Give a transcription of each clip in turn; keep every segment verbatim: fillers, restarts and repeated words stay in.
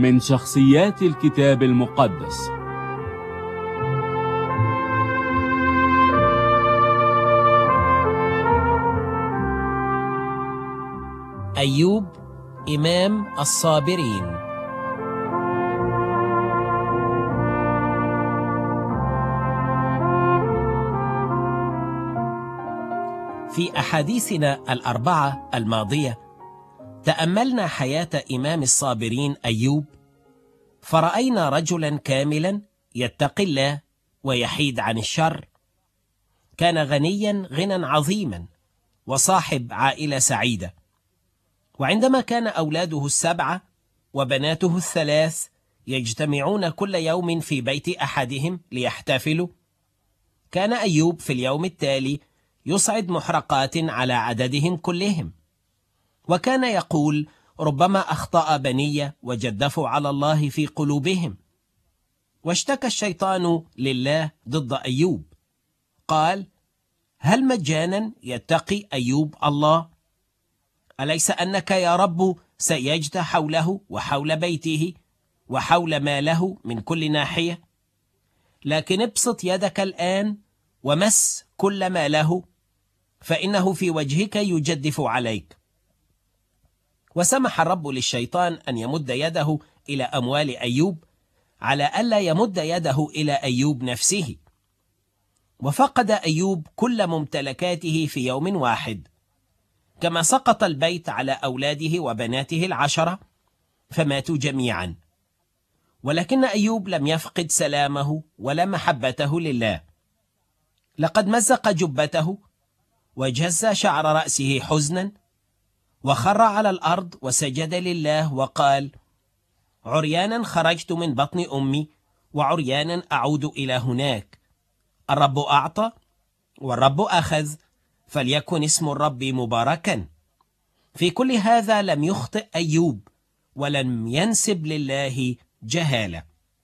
من شخصيات الكتاب المقدس. أيوب إمام الصابرين. في أحاديثنا الأربعة الماضية تأملنا حياة إمام الصابرين أيوب، فرأينا رجلا كاملا يتقي الله ويحيد عن الشر. كان غنيا غنى عظيما وصاحب عائلة سعيدة، وعندما كان أولاده السبعة وبناته الثلاث يجتمعون كل يوم في بيت أحدهم ليحتفلوا، كان أيوب في اليوم التالي يصعد محرقات على عددهم كلهم، وكان يقول: ربما أخطأ بني وجدفوا على الله في قلوبهم. واشتكى الشيطان لله ضد أيوب، قال: هل مجانا يتقي أيوب الله؟ أليس أنك يا رب سيجت حوله وحول بيته وحول ماله من كل ناحية؟ لكن ابسط يدك الآن ومس كل ما له، فإنه في وجهك يجدف عليك. وسمح الرب للشيطان أن يمد يده إلى أموال أيوب على ألا يمد يده إلى أيوب نفسه. وفقد أيوب كل ممتلكاته في يوم واحد، كما سقط البيت على أولاده وبناته العشرة فماتوا جميعا. ولكن أيوب لم يفقد سلامه ولا محبته لله. لقد مزق جبته وجز شعر رأسه حزنا، وخر على الأرض وسجد لله وقال: عريانا خرجت من بطن أمي وعريانا أعود إلى هناك. الرب أعطى والرب أخذ، فليكن اسم الرب مباركا. في كل هذا لم يخطئ أيوب ولم ينسب لله جهالة.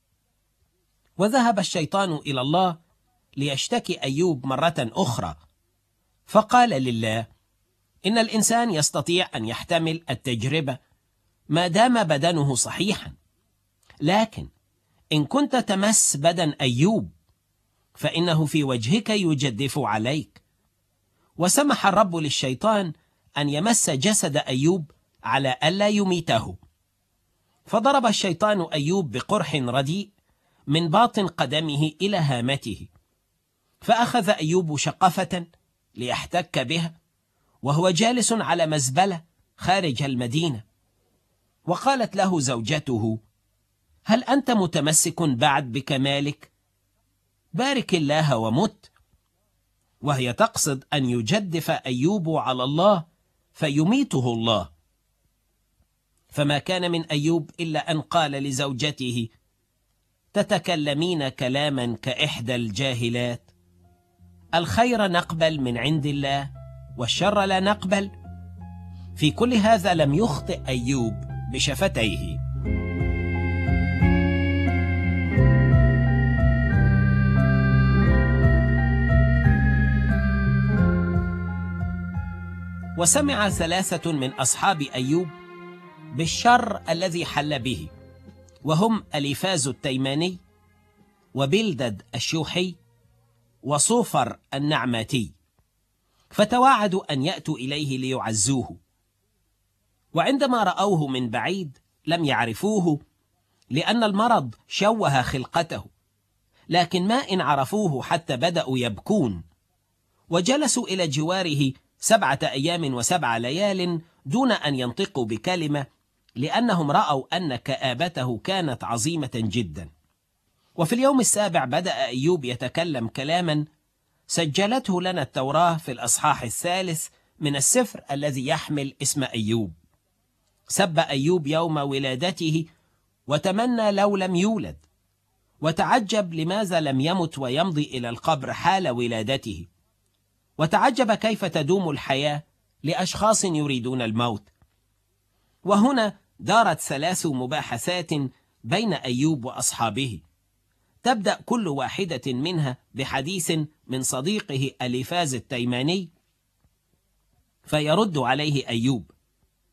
وذهب الشيطان إلى الله ليشتكي أيوب مرة أخرى، فقال لله: إن الإنسان يستطيع أن يحتمل التجربة ما دام بدنه صحيحا، لكن إن كنت تمس بدن أيوب فإنه في وجهك يجدف عليك. وسمح الرب للشيطان أن يمس جسد أيوب على ألا يميته، فضرب الشيطان أيوب بقرح رديء من باطن قدمه إلى هامته، فأخذ أيوب شقفة ليحتك بها وهو جالس على مزبلة خارج المدينة. وقالت له زوجته: هل أنت متمسك بعد بكمالك؟ بارك الله ومت. وهي تقصد أن يجدف أيوب على الله فيميته الله. فما كان من أيوب إلا أن قال لزوجته: تتكلمين كلاما كإحدى الجاهلات، الخير نقبل من عند الله والشر لا نقبل. في كل هذا لم يخطئ أيوب بشفتيه. وسمع ثلاثة من أصحاب أيوب بالشر الذي حل به، وهم أليفاز التيماني وبلدد الشوحي وصوفر النعماتي، فتواعدوا أن يأتوا إليه ليعزوه. وعندما رأوه من بعيد لم يعرفوه، لأن المرض شوه خلقته، لكن ما إن عرفوه حتى بدأوا يبكون. وجلسوا إلى جواره سبعة أيام وسبع ليال دون أن ينطقوا بكلمة، لأنهم رأوا أن كآبته كانت عظيمة جدا. وفي اليوم السابع بدأ أيوب يتكلم كلاما سجلته لنا التوراة في الأصحاح الثالث من السفر الذي يحمل اسم أيوب. سب أيوب يوم ولادته وتمنى لو لم يولد، وتعجب لماذا لم يمت ويمضي إلى القبر حال ولادته، وتعجب كيف تدوم الحياة لأشخاص يريدون الموت. وهنا دارت ثلاث مباحثات بين أيوب وأصحابه، تبدأ كل واحدة منها بحديث من صديقه أليفاز التيماني، فيرد عليه أيوب،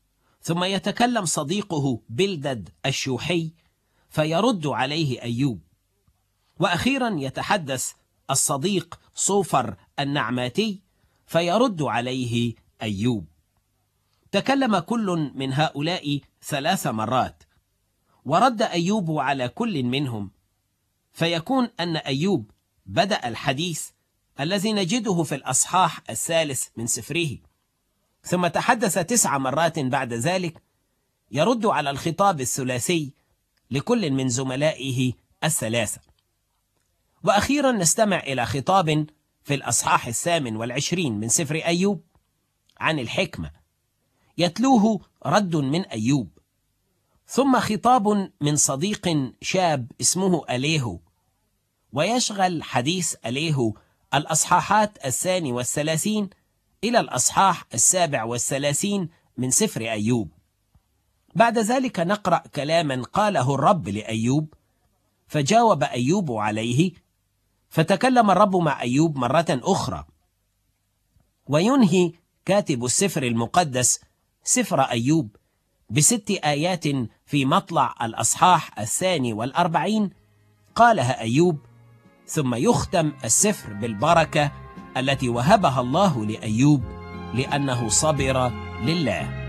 ثم يتكلم صديقه بلدد الشوحي فيرد عليه أيوب، وأخيرا يتحدث الصديق صوفر النعماتي فيرد عليه أيوب. تكلم كل من هؤلاء ثلاث مرات، ورد أيوب على كل منهم، فيكون أن أيوب بدأ الحديث الذي نجده في الأصحاح الثالث من سفره، ثم تحدث تسع مرات بعد ذلك يرد على الخطاب الثلاثي لكل من زملائه الثلاثة. وأخيرا نستمع إلى خطاب في الأصحاح الثامن والعشرين من سفر أيوب عن الحكمة، يتلوه رد من أيوب، ثم خطاب من صديق شاب اسمه أليهو، ويشغل حديث أليهو الأصحاحات الثاني والثلاثين إلى الأصحاح السابع والثلاثين من سفر أيوب. بعد ذلك نقرأ كلاما قاله الرب لأيوب، فجاوب أيوب عليه، فتكلم الرب مع أيوب مرة أخرى. وينهي كاتب السفر المقدس سفر أيوب بست آيات في مطلع الأصحاح الثاني والأربعين قالها أيوب، ثم يختم السفر بالبركة التي وهبها الله لأيوب لأنه صبر لله.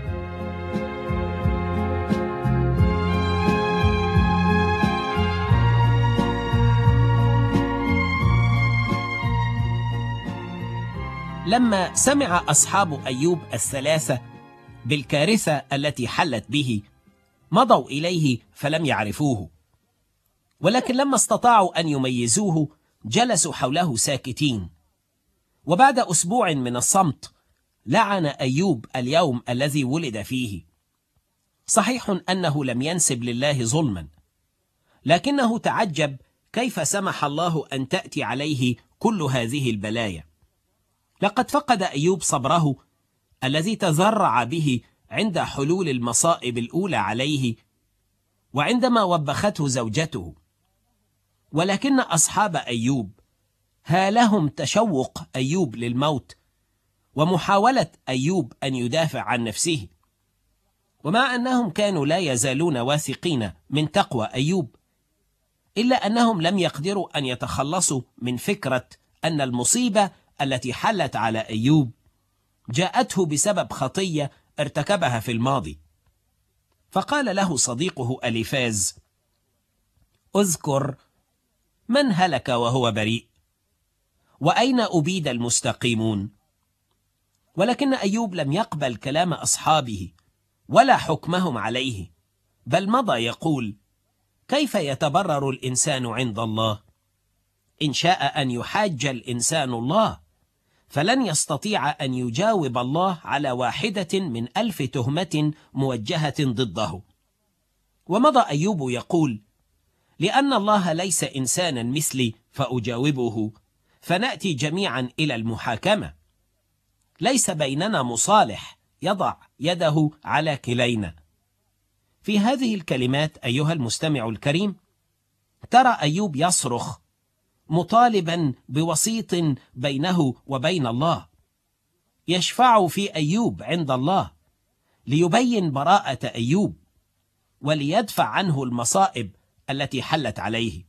لما سمع أصحاب أيوب الثلاثة بالكارثة التي حلت به مضوا إليه فلم يعرفوه، ولكن لما استطاعوا أن يميزوه جلسوا حوله ساكتين. وبعد أسبوع من الصمت لعن أيوب اليوم الذي ولد فيه. صحيح أنه لم ينسب لله ظلما، لكنه تعجب كيف سمح الله أن تأتي عليه كل هذه البلايا. لقد فقد أيوب صبره الذي تذرع به عند حلول المصائب الأولى عليه وعندما وبخته زوجته. ولكن أصحاب أيوب هالهم تشوق أيوب للموت ومحاولة أيوب أن يدافع عن نفسه، ومع أنهم كانوا لا يزالون واثقين من تقوى أيوب، إلا أنهم لم يقدروا أن يتخلصوا من فكرة أن المصيبة التي حلت على أيوب جاءته بسبب خطية ارتكبها في الماضي. فقال له صديقه أليفاز: اذكر من هلك وهو بريء، وأين أبيد المستقيمون؟ ولكن أيوب لم يقبل كلام أصحابه ولا حكمهم عليه، بل مضى يقول: كيف يتبرر الإنسان عند الله؟ إن شاء أن يحاج الإنسان الله فلن يستطيع أن يجاوب الله على واحدة من ألف تهمة موجهة ضده. ومضى أيوب يقول: لأن الله ليس إنسانا مثلي فأجاوبه، فنأتي جميعا إلى المحاكمة. ليس بيننا مصالح يضع يده على كلينا. في هذه الكلمات أيها المستمع الكريم ترى أيوب يصرخ مطالبا بوسيط بينه وبين الله يشفع في أيوب عند الله ليبين براءة أيوب وليدفع عنه المصائب التي حلت عليه.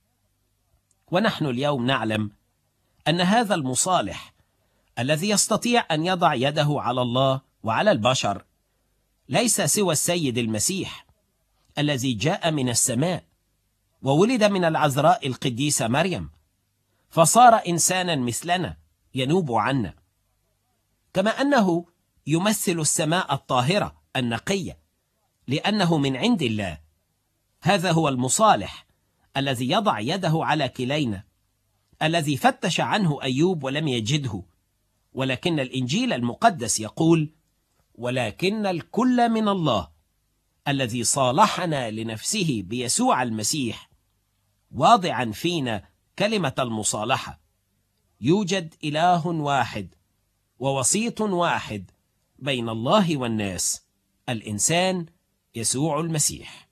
ونحن اليوم نعلم أن هذا المصالح الذي يستطيع أن يضع يده على الله وعلى البشر ليس سوى السيد المسيح الذي جاء من السماء وولد من العذراء القديسة مريم، فصار إنسانا مثلنا ينوب عنا، كما أنه يمثل السماء الطاهرة النقية لأنه من عند الله. هذا هو المصالح الذي يضع يده على كلينا، الذي فتش عنه أيوب ولم يجده، ولكن الإنجيل المقدس يقول: ولكن الكل من الله الذي صالحنا لنفسه بيسوع المسيح واضعا فينا كلمة المصالحة. يوجد إله واحد ووسيط واحد بين الله والناس، الإنسان يسوع المسيح.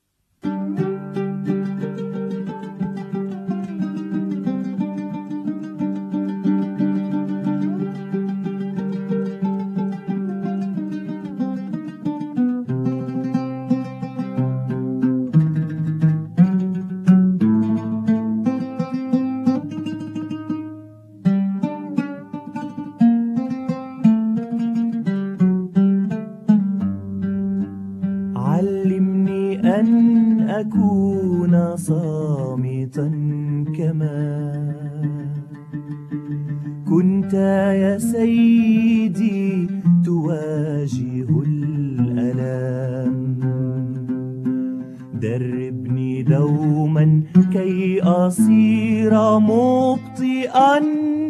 أكون صامتا كما كنت يا سيدي تواجه الألام. دربني دوما كي أصير مبطئا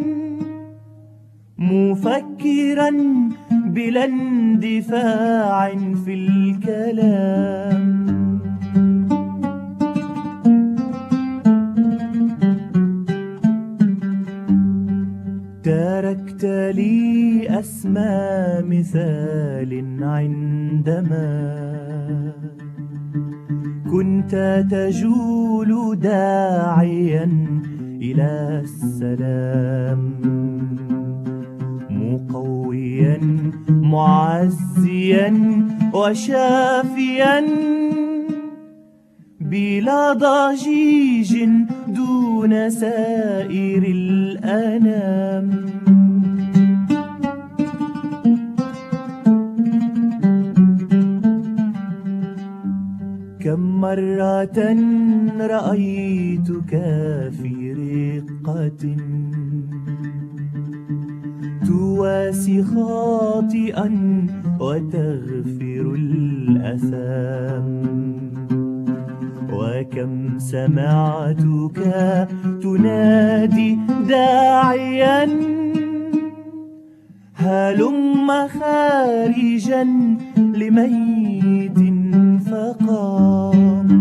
مفكرا بلا اندفاع في الكلام. تركت لي أسمى مثال عندما كنت تجول داعيا إلى السلام، مقويا معزيا وشافيا بلا ضجيج دون سائر الأنام. كم مرة رأيتك في رقة تواسي خاطئا وتغفر الأثام، وكم سمعتك تنادي داعيا هلم خارجا لميت فقام.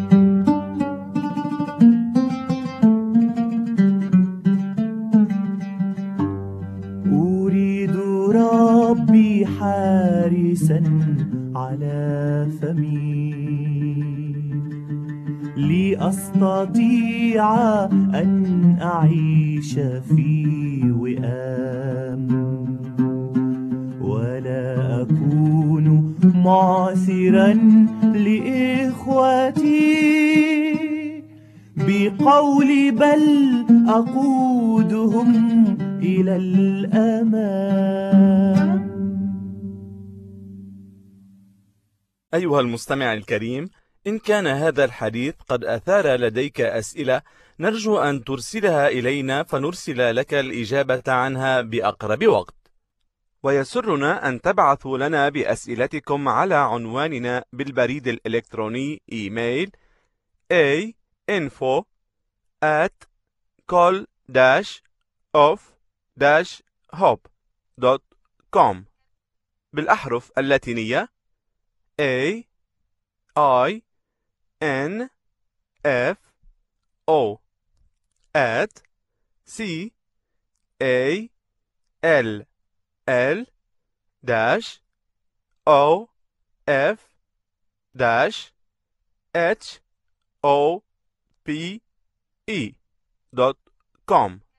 أريد ربي حارسا على فمي لأستطيع أن أعيش في وئام، ولا أكون معثرا لإخوتي بقولي بل أقودهم إلى الأمام. أيها المستمع الكريم، إن كان هذا الحديث قد أثار لديك أسئلة نرجو أن ترسلها إلينا فنرسل لك الإجابة عنها بأقرب وقت. ويسرنا أن تبعثوا لنا بأسئلتكم على عنواننا بالبريد الإلكتروني إيميل a info at col dash of dash hope dot com بالأحرف اللاتينية A I N F O at C A L L dash O F dash H O P E dot com.